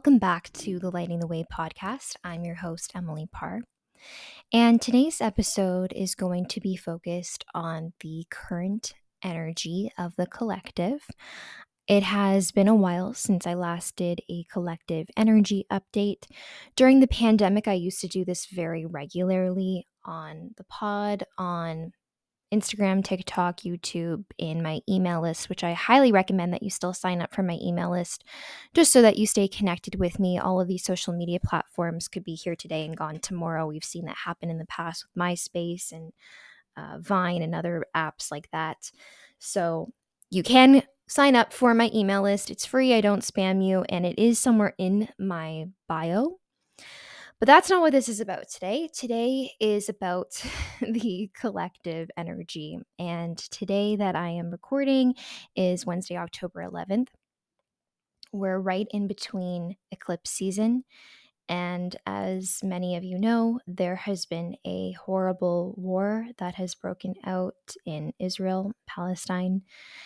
Welcome back to the Lighting the Way podcast. I'm your host, Emily Parr. And today's episode is going to be focused on the current energy of the collective. It has been a while since I last did a collective energy update. During the pandemic, I used to do this very regularly on the pod, on Instagram, TikTok, YouTube, in my email list, which I highly recommend that you still sign up for my email list just so that you stay connected with me. All of these social media platforms could be here today and gone tomorrow. We've seen that happen in the past with MySpace and Vine and other apps like that. So you can sign up for my email list. It's free. I don't spam you, and it is somewhere in my bio. But that's not what this is about today. Today is about the collective energy. And today that I am recording is Wednesday, October 11th. We're right in between eclipse season. And as many of you know, there has been a horrible war that has broken out in Israel, Palestine.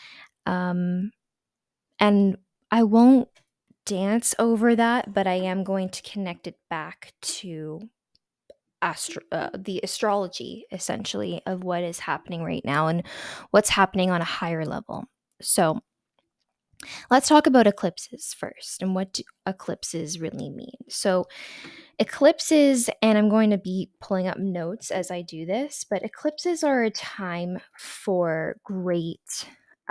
And I won't dance over that, but I am going to connect it back to the astrology, essentially, of what is happening right now and what's happening on a higher level. So let's talk about eclipses first and what do eclipses really mean. So eclipses, and I'm going to be pulling up notes as I do this, but eclipses are a time for great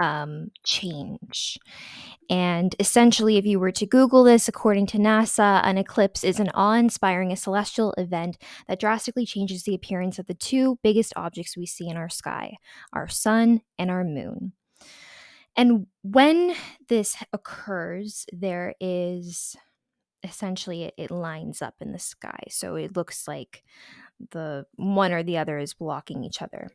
change. And essentially, if you were to Google this, according to NASA, an eclipse is an awe-inspiring celestial event that drastically changes the appearance of the two biggest objects we see in our sky, our sun and our moon. And when this occurs, there is essentially it lines up in the sky. So it looks like the one or the other is blocking each other.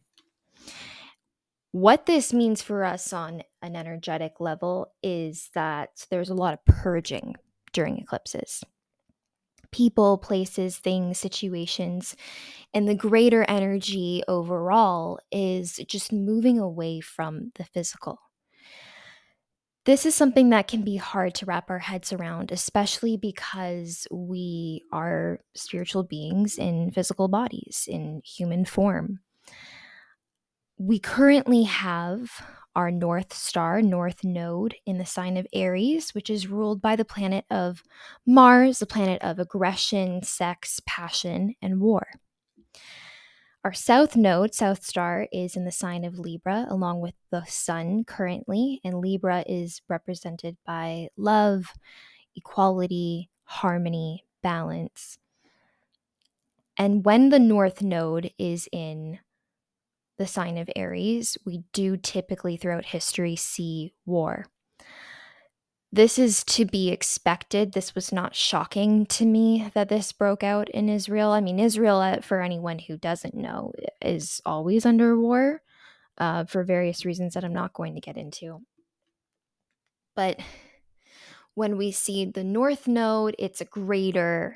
What this means for us on an energetic level is that there's a lot of purging during eclipses. People, places, things, situations, and the greater energy overall is just moving away from the physical. This is something that can be hard to wrap our heads around, especially because we are spiritual beings in physical bodies, in human form. We currently have our North Star, North Node, in the sign of Aries, which is ruled by the planet of Mars, the planet of aggression, sex, passion, and war. Our South Node, South Star, is in the sign of Libra, along with the Sun currently, and Libra is represented by love, equality, harmony, balance. And when the North Node is in the sign of Aries, we do typically throughout history see war. This is to be expected. This was not shocking to me that this broke out in Israel. I mean, Israel, for anyone who doesn't know, is always under war for various reasons that I'm not going to get into. But when we see the North Node, it's a greater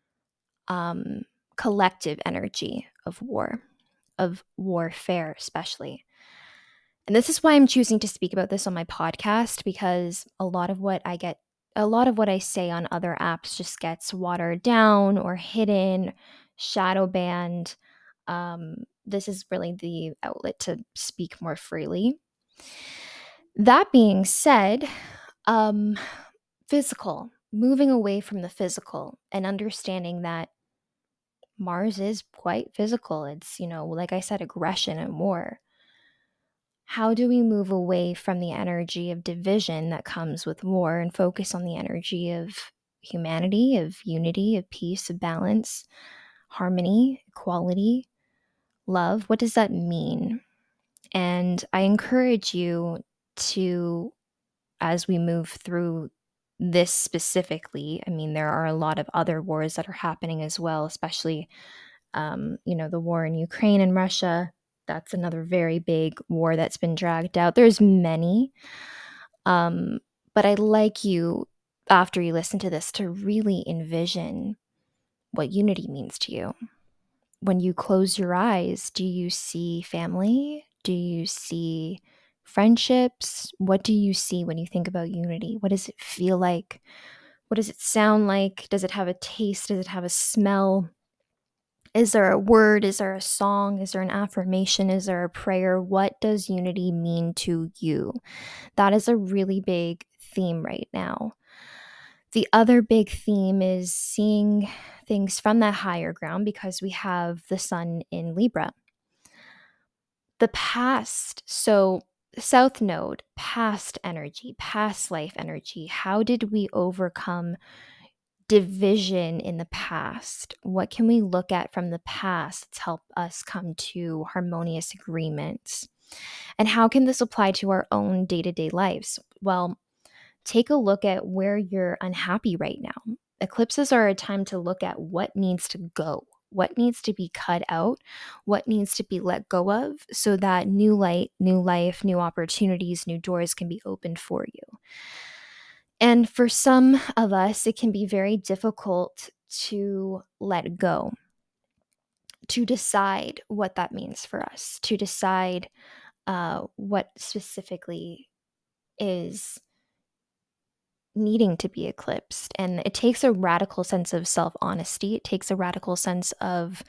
collective energy of war, of warfare especially. And this is why I'm choosing to speak about this on my podcast, because a lot of what I say on other apps just gets watered down or hidden, shadow banned. This is really the outlet to speak more freely. That being said, moving away from the physical and understanding that Mars is quite physical. It's, like I said, aggression and war. How do we move away from the energy of division that comes with war and focus on the energy of humanity, of unity, of peace, of balance, harmony, equality, love? What does that mean? And I encourage you to, as we move through this specifically, I mean, there are a lot of other wars that are happening as well, especially, the war in Ukraine and Russia. That's another very big war that's been dragged out. There's many. But I'd like you, after you listen to this, to really envision what unity means to you. When you close your eyes, do you see family? Do you see friendships? What do you see when you think about unity? What does it feel like What does it sound like? Does it have a taste? Does it have a smell? Is there a word? Is there a song? Is there an affirmation? Is there a prayer? What does unity mean to you? That is a really big theme right now. The other big theme is seeing things from that higher ground because we have the sun in Libra. The past, so South Node, past energy, past life energy. How did we overcome division in the past? What can we look at from the past to help us come to harmonious agreements? And how can this apply to our own day to day lives? Well, take a look at where you're unhappy right now. Eclipses are a time to look at what needs to go, what needs to be cut out, what needs to be let go of, so that new light, new life, new opportunities, new doors can be opened for you. And for some of us, it can be very difficult to let go, to decide what that means for us, to decide what specifically is needing to be eclipsed. And it takes a radical sense of self-honesty. It takes a radical sense of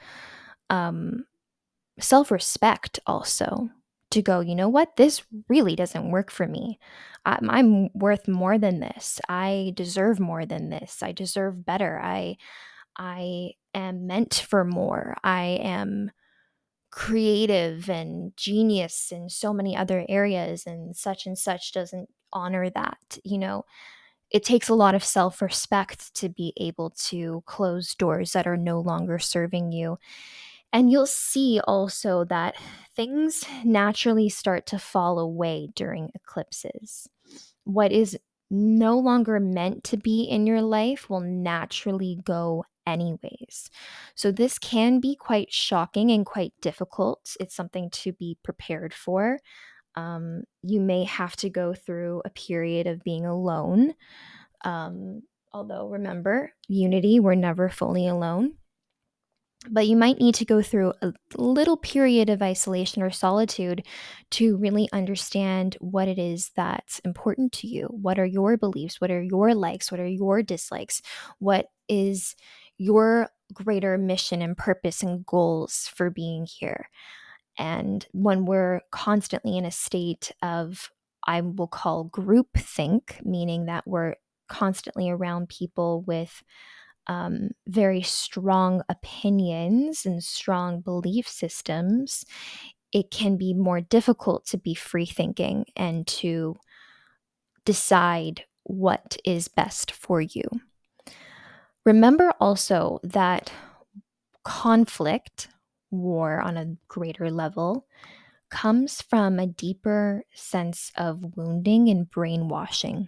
self-respect also, to go, you know what, this really doesn't work for me. I'm worth more than this. I deserve more than this. I deserve better. I am meant for more. I am creative and genius in so many other areas, and such doesn't honor that. It takes a lot of self-respect to be able to close doors that are no longer serving you. And you'll see also that things naturally start to fall away during eclipses. What is no longer meant to be in your life will naturally go anyways. So this can be quite shocking and quite difficult. It's something to be prepared for. You may have to go through a period of being alone. Although remember, unity, we're never fully alone. But you might need to go through a little period of isolation or solitude to really understand what it is that's important to you. What are your beliefs? What are your likes? What are your dislikes? What is your greater mission and purpose and goals for being here? And when we're constantly in a state of, I will call groupthink, meaning that we're constantly around people with very strong opinions and strong belief systems, it can be more difficult to be free thinking and to decide what is best for you. Remember also that conflict, war on a greater level, comes from a deeper sense of wounding and brainwashing.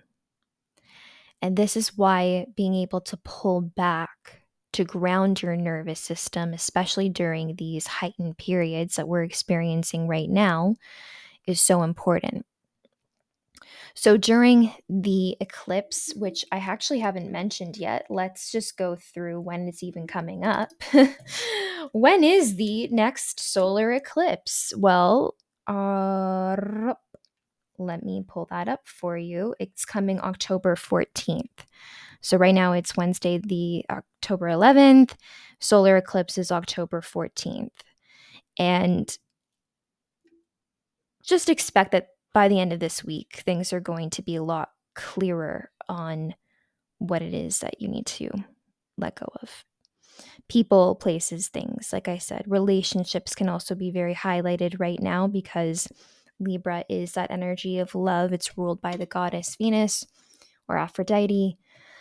And this is why being able to pull back, to ground your nervous system, especially during these heightened periods that we're experiencing right now, is so important. So during the eclipse, which I actually haven't mentioned yet, let's just go through when it's even coming up. When is the next solar eclipse? Well, let me pull that up for you. It's coming October 14th. So right now it's Wednesday, the October 11th. Solar eclipse is October 14th. And just expect that by the end of this week, things are going to be a lot clearer on what it is that you need to let go of. People, places, things. Like I said, relationships can also be very highlighted right now because Libra is that energy of love. It's ruled by the goddess Venus or Aphrodite.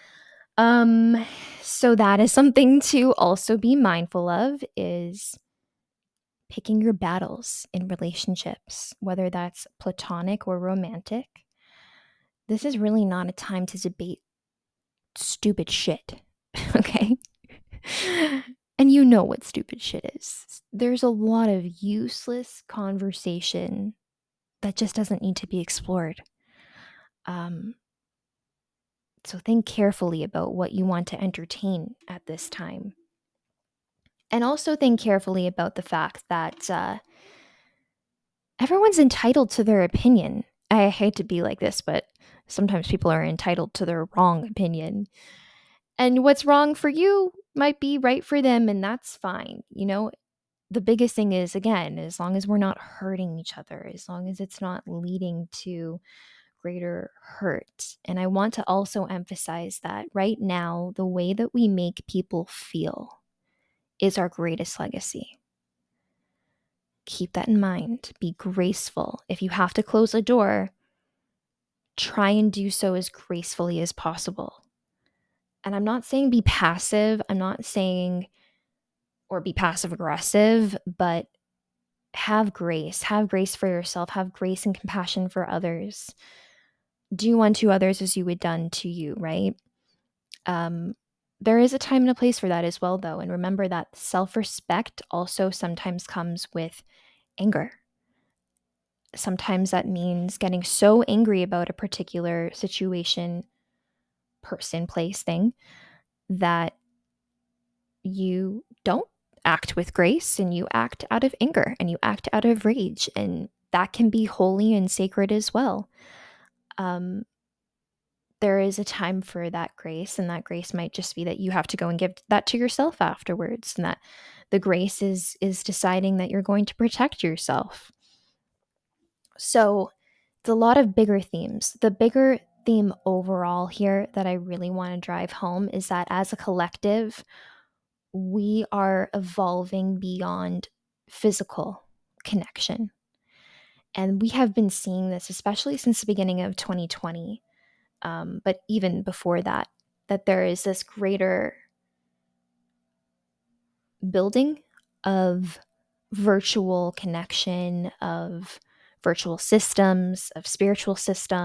So that is something to also be mindful of, is picking your battles in relationships, whether that's platonic or romantic. This is really not a time to debate stupid shit, okay? And you know what stupid shit is. There's a lot of useless conversation that just doesn't need to be explored. So think carefully about what you want to entertain at this time. And also think carefully about the fact that everyone's entitled to their opinion. I hate to be like this, but sometimes people are entitled to their wrong opinion. And what's wrong for you might be right for them, and that's fine. The biggest thing is, again, as long as we're not hurting each other, as long as it's not leading to greater hurt. And I want to also emphasize that right now, the way that we make people feel is our greatest legacy. Keep that in mind. Be graceful. If you have to close a door, try and do so as gracefully as possible. And I'm not saying be passive. I'm not saying or be passive aggressive, but have grace. Have grace for yourself. Have grace and compassion for others. Do unto others as you would done to you, right? There is a time and a place for that as well, though. And remember that self-respect also sometimes comes with anger. Sometimes that means getting so angry about a particular situation, person, place, thing, that you don't act with grace and you act out of anger and you act out of rage. And that can be holy and sacred as well. There is a time for that grace, and that grace might just be that you have to go and give that to yourself afterwards, and that the grace is deciding that you're going to protect yourself. So it's a lot of bigger themes. The bigger theme overall here that I really want to drive home is that as a collective, we are evolving beyond physical connection. And we have been seeing this, especially since the beginning of 2020. But even before that, that there is this greater building of virtual connection, of virtual systems, of spiritual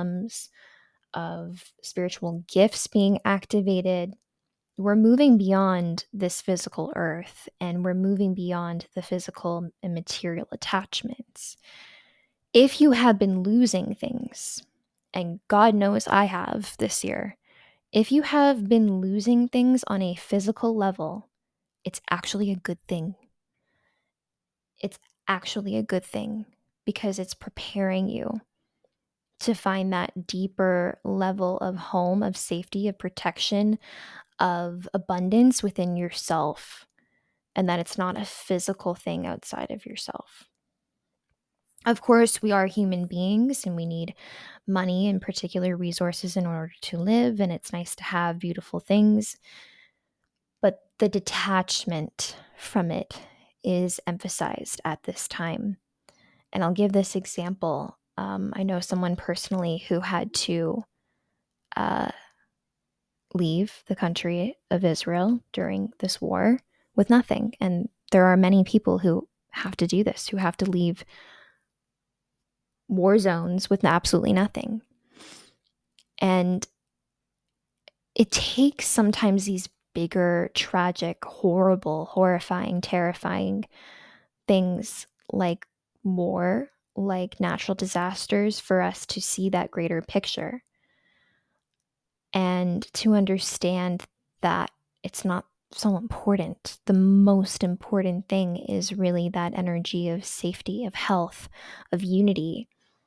gifts being activated. We're moving beyond this physical earth, and we're moving beyond the physical and material attachments. If you have been losing things, and God knows I have this year, if you have been losing things on a physical level, it's actually a good thing. It's actually a good thing because it's preparing you to find that deeper level of home, of safety, of protection, of abundance within yourself, and that it's not a physical thing outside of yourself. Of course, we are human beings and we need money and particular resources in order to live, and it's nice to have beautiful things. But the detachment from it is emphasized at this time. And I'll give this example. I know someone personally who had to leave the country of Israel during this war with nothing. And there are many people who have to do this, who have to leave war zones with absolutely nothing. And it takes sometimes these bigger, tragic, horrible, horrifying, terrifying things like war, like natural disasters, for us to see that greater picture and to understand that it's not so important. The most important thing is really that energy of safety, of health, of unity.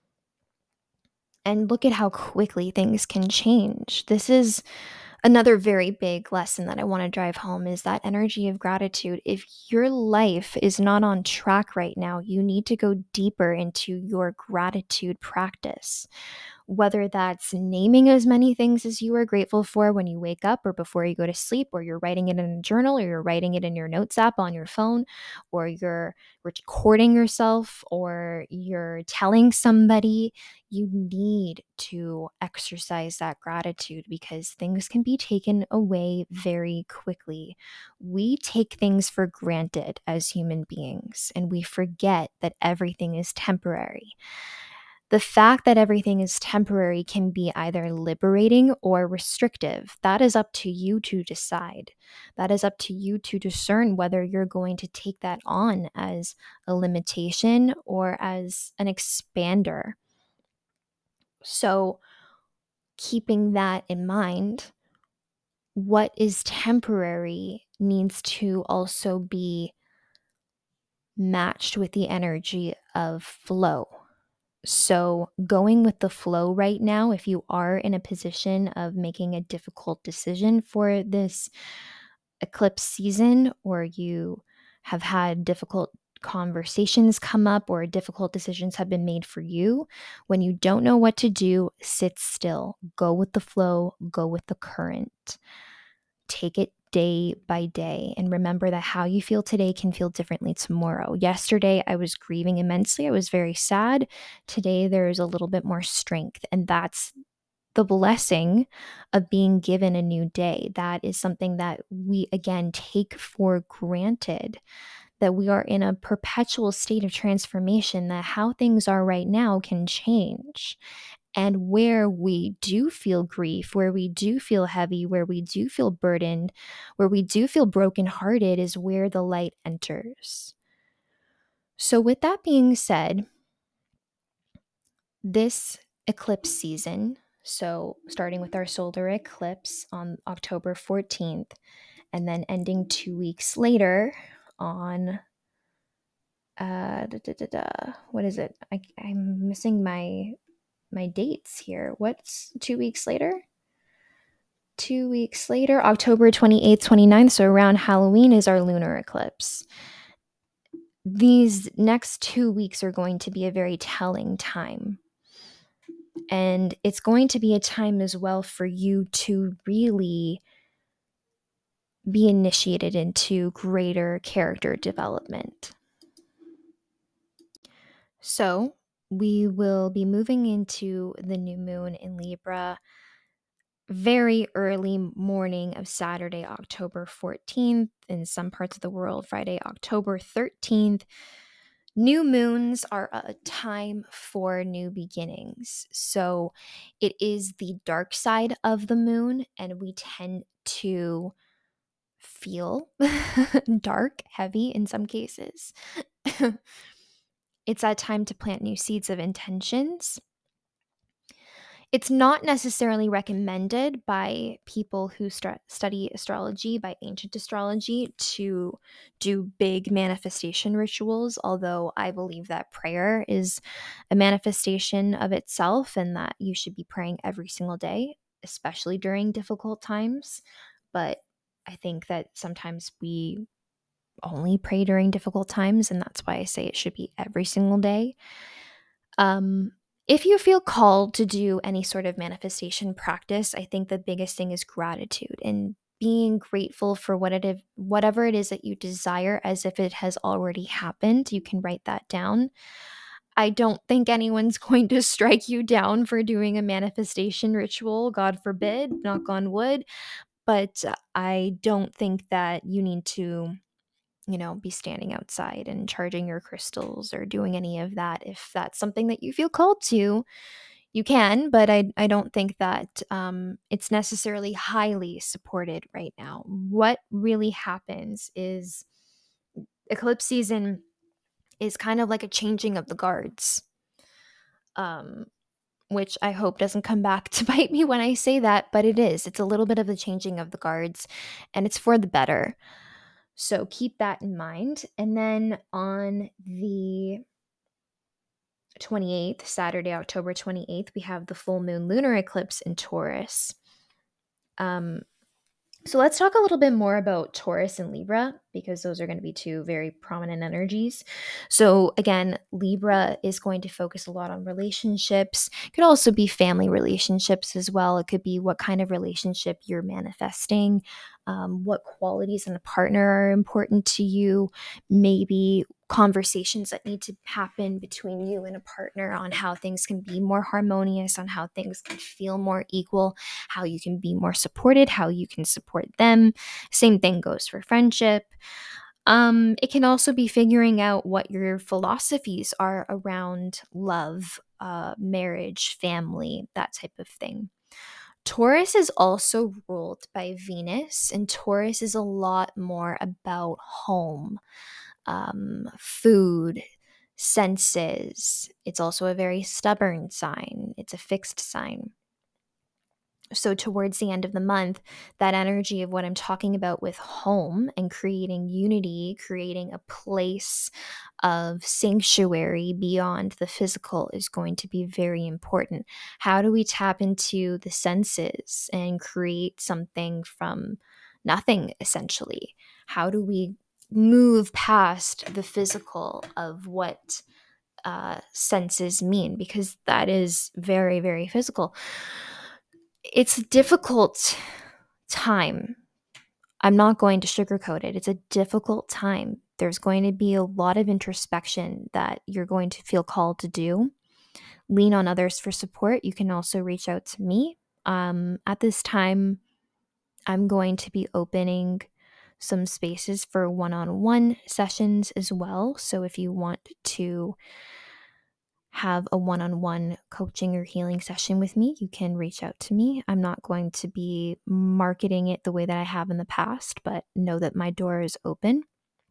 And look at how quickly things can change. This is another very big lesson that I want to drive home, is that energy of gratitude. If your life is not on track right now, you need to go deeper into your gratitude practice. Whether that's naming as many things as you are grateful for when you wake up or before you go to sleep, or you're writing it in a journal, or you're writing it in your notes app on your phone, or you're recording yourself, or you're telling somebody, you need to exercise that gratitude because things can be taken away very quickly. We take things for granted as human beings, and we forget that everything is temporary. The fact that everything is temporary can be either liberating or restrictive. That is up to you to decide. That is up to you to discern whether you're going to take that on as a limitation or as an expander. So, keeping that in mind, what is temporary needs to also be matched with the energy of flow. So, going with the flow right now, if you are in a position of making a difficult decision for this eclipse season, or you have had difficult conversations come up, or difficult decisions have been made for you, when you don't know what to do, sit still, go with the flow, go with the current. Take it day by day, and remember that how you feel today can feel differently tomorrow. Yesterday, I was grieving immensely. I was very sad. Today, there's a little bit more strength, and that's the blessing of being given a new day. That is something that we, again, take for granted, that we are in a perpetual state of transformation, that how things are right now can change. And where we do feel grief, where we do feel heavy, where we do feel burdened, where we do feel brokenhearted is where the light enters. So, with that being said, this eclipse season, so starting with our solar eclipse on October 14th, and then ending 2 weeks later on, what is it? I'm missing my dates here. What's 2 weeks later? 2 weeks later, October 28th, 29th, so around Halloween is our lunar eclipse. These next 2 weeks are going to be a very telling time. And it's going to be a time as well for you to really be initiated into greater character development. So, we will be moving into the new moon in Libra very early morning of Saturday, October 14th. In some parts of the world, Friday, October 13th. New moons are a time for new beginnings. So it is the dark side of the moon, and we tend to feel dark, heavy in some cases. It's that time to plant new seeds of intentions. It's not necessarily recommended by people who study astrology, by ancient astrology, to do big manifestation rituals, although I believe that prayer is a manifestation of itself and that you should be praying every single day, especially during difficult times. But I think that sometimes we only pray during difficult times, and that's why I say it should be every single day. If you feel called to do any sort of manifestation practice, I think the biggest thing is gratitude and being grateful for whatever it is that you desire as if it has already happened. You can write that down. I don't think anyone's going to strike you down for doing a manifestation ritual, God forbid, knock on wood, but I don't think that you need to be standing outside and charging your crystals or doing any of that. If that's something that you feel called to, you can, but I don't think that it's necessarily highly supported right now. What really happens is eclipse season is kind of like a changing of the guards, um, which I hope doesn't come back to bite me when I say that, but it is. It's a little bit of the changing of the guards, and it's for the better. So keep that in mind. And then on the 28th, Saturday, October 28th, we have the full moon lunar eclipse in Taurus. So let's talk a little bit more about Taurus and Libra, because those are going to be two very prominent energies. So again, Libra is going to focus a lot on relationships. It could also be family relationships as well. It could be what kind of relationship you're manifesting, what qualities in a partner are important to you, maybe conversations that need to happen between you and a partner on how things can be more harmonious, on how things can feel more equal, how you can be more supported, how you can support them. Same thing goes for friendship. It can also be figuring out what your philosophies are around love, marriage, family, that type of thing. Taurus is also ruled by Venus, and Taurus is a lot more about home, food, senses. It's also a very stubborn sign. It's a fixed sign. So towards the end of the month, that energy of what I'm talking about with home and creating unity, creating a place of sanctuary beyond the physical is going to be very important. How do we tap into the senses and create something from nothing, essentially? How do we move past the physical of what senses mean? Because that is very, very physical. It's a difficult time. I'm not going to sugarcoat it. It's a difficult time. There's going to be a lot of introspection that you're going to feel called to do. Lean on others for support. You can also reach out to me. At this time, I'm going to be opening some spaces for one-on-one sessions as well. So if you want to have a one-on-one coaching or healing session with me, you can reach out to me. I'm not going to be marketing it the way that I have in the past, but know that my door is open.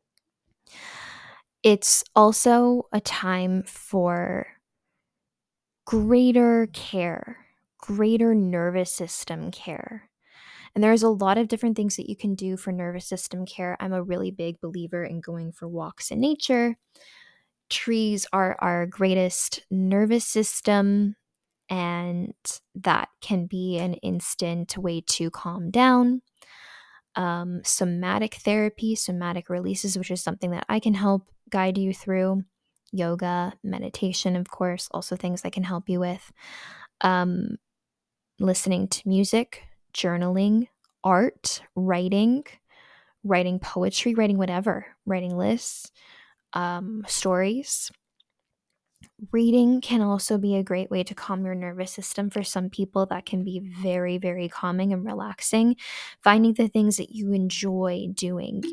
It's also a time for greater care, greater nervous system care. And there's a lot of different things that you can do for nervous system care. I'm a really big believer in going for walks in nature. Trees are our greatest nervous system, and that can be an instant way to calm down. Somatic therapy, somatic releases, which is something that I can help guide you through. Yoga, meditation, of course, also things I can help you with. Listening to music, journaling, art, writing poetry, writing whatever, writing lists, stories. Reading can also be a great way to calm your nervous system. For some people, that can be very, very calming and relaxing. Finding the things that you enjoy doing,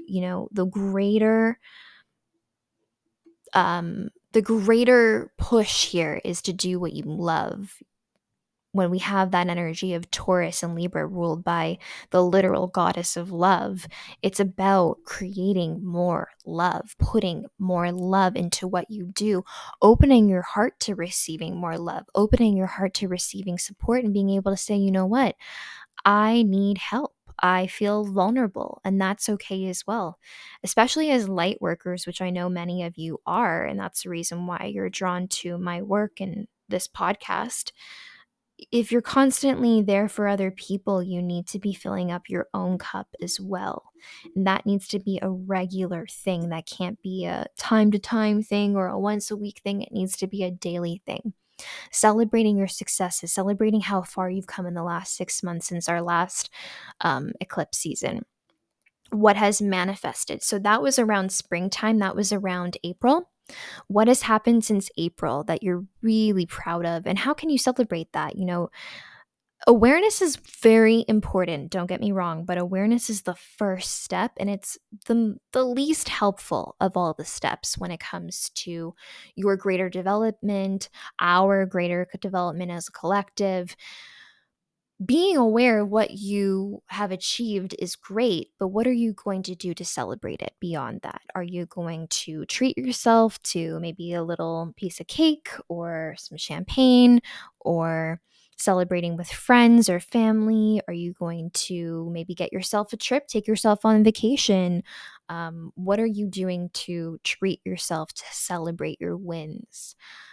the greater push here is to do what you love. When we have that energy of Taurus and Libra ruled by the literal goddess of love, it's about creating more love, putting more love into what you do, opening your heart to receiving more love, opening your heart to receiving support, and being able to say, you know what, I need help. I feel vulnerable, and that's okay as well, especially as light workers, which I know many of you are. And that's the reason why you're drawn to my work and this podcast. If you're constantly there for other people, you need to be filling up your own cup as well. And that needs to be a regular thing. That can't be a time to time thing or a once a week thing. It needs to be a daily thing. Celebrating your successes, celebrating how far you've come in the last 6 months since our last eclipse season. What has manifested. So that was around springtime. That was around April. What has happened since April that you're really proud of? And how can you celebrate that? Awareness is very important, don't get me wrong, but awareness is the first step, and it's the least helpful of all the steps when it comes to your greater development, our greater development as a collective. Being aware of what you have achieved is great, but what are you going to do to celebrate it beyond that? Are you going to treat yourself to maybe a little piece of cake or some champagne, or celebrating with friends or family? Are you going to maybe get yourself a trip, take yourself on vacation? What are you doing to treat yourself to celebrate your wins?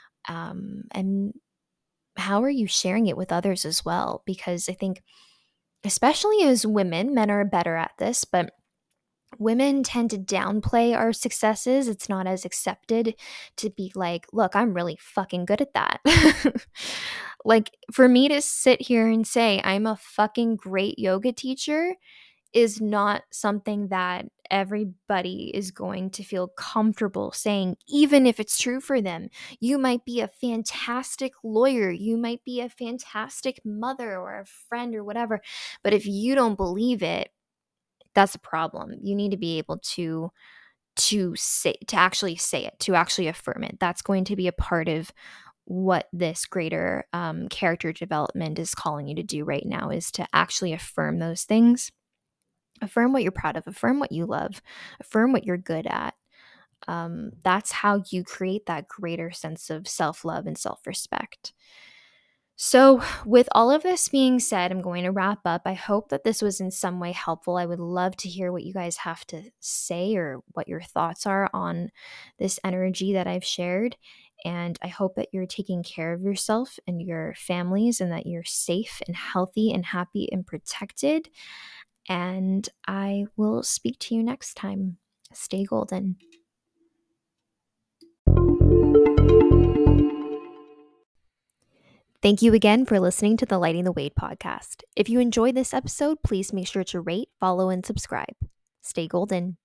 And how are you sharing it with others as well? Because I think, especially as women, men are better at this, but women tend to downplay our successes. It's not as accepted to be like, look, I'm really fucking good at that. Like, for me to sit here and say I'm a fucking great yoga teacher is not something that everybody is going to feel comfortable saying, even if it's true for them. You might be a fantastic lawyer, you might be a fantastic mother or a friend or whatever, but if you don't believe it, that's a problem. You need to be able to actually say it, to actually affirm it. That's going to be a part of what this greater character development is calling you to do right now, is to actually affirm those things. Affirm what you're proud of, affirm what you love, affirm what you're good at. That's how you create that greater sense of self-love and self-respect. So, with all of this being said, I'm going to wrap up. I hope that this was in some way helpful. I would love to hear what you guys have to say or what your thoughts are on this energy that I've shared. And I hope that you're taking care of yourself and your families and that you're safe and healthy and happy and protected. And I will speak to you next time. Stay golden. Thank you again for listening to the Lighting the Way podcast. If you enjoyed this episode, please make sure to rate, follow, and subscribe. Stay golden.